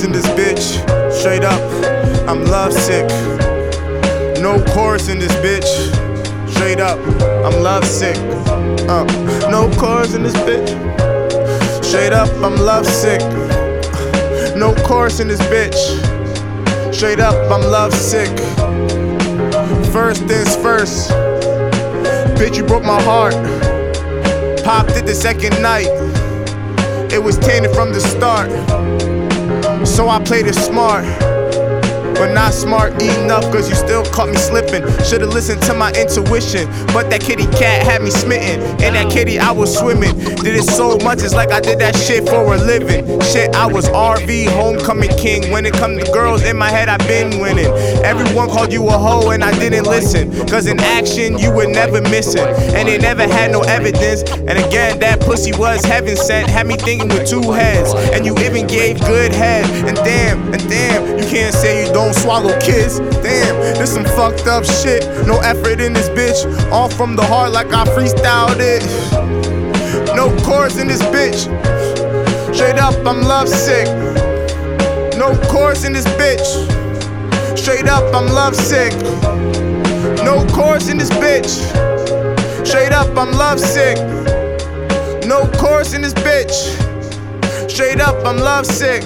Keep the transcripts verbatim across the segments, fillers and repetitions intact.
chorus in this bitch. Straight up, I'm lovesick. No chorus in this bitch. Straight up, I'm lovesick. Uh, no chorus in this bitch. Straight up, I'm lovesick. No chorus in this bitch. Straight up, I'm lovesick. First things first. Bitch, you broke my heart. Popped it the second night. It was tainted from the start. So I played it smart, but not smart enough, cause you still caught me slipping. Should've listened to my intuition, but that kitty cat had me smitten. In that kitty I was swimming. Did it so much, it's like I did that shit for a living. Shit, I was R V, homecoming king. When it come to girls, in my head I been winning. Everyone called you a hoe and I didn't listen, cause in action you were never missing. And they never had no evidence. And again, that pussy was heaven sent. Had me thinking with two heads. And you even gave good head. And damn, and damn, you can't say you don't swallow kids. Damn, this some fucked up shit. No effort in this bitch. All from the heart like I freestyled it. No chorus in this bitch. Straight up, I'm lovesick. No chorus in this bitch. Straight up, I'm lovesick. No chorus in this bitch. Straight up, I'm lovesick. No chorus in this bitch. Straight up, I'm lovesick.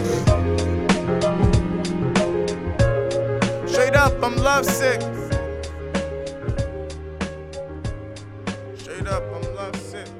Straight up, I'm lovesick. Straight up, I'm lovesick.